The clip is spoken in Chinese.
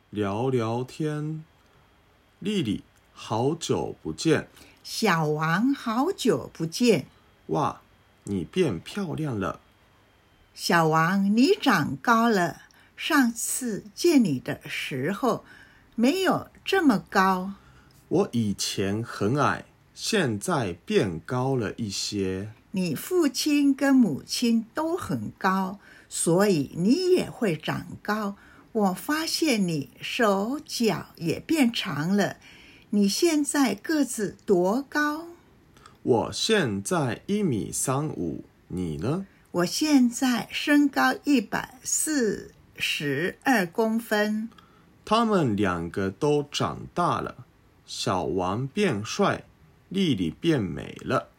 聊聊天。丽丽，好久不见。 小王，好久不见。 哇，你变漂亮了。 小王，你长高了，上次见你的时候没有这么高。 我以前很矮，现在变高了一些。 你父亲跟母亲都很高，所以你也会长高。我发现你手脚也变长了。你现在个子多高？ 我现在1.35米，你呢？ 我现在身高142公分。 他们两个都长大了，小王变帅，丽丽变美了。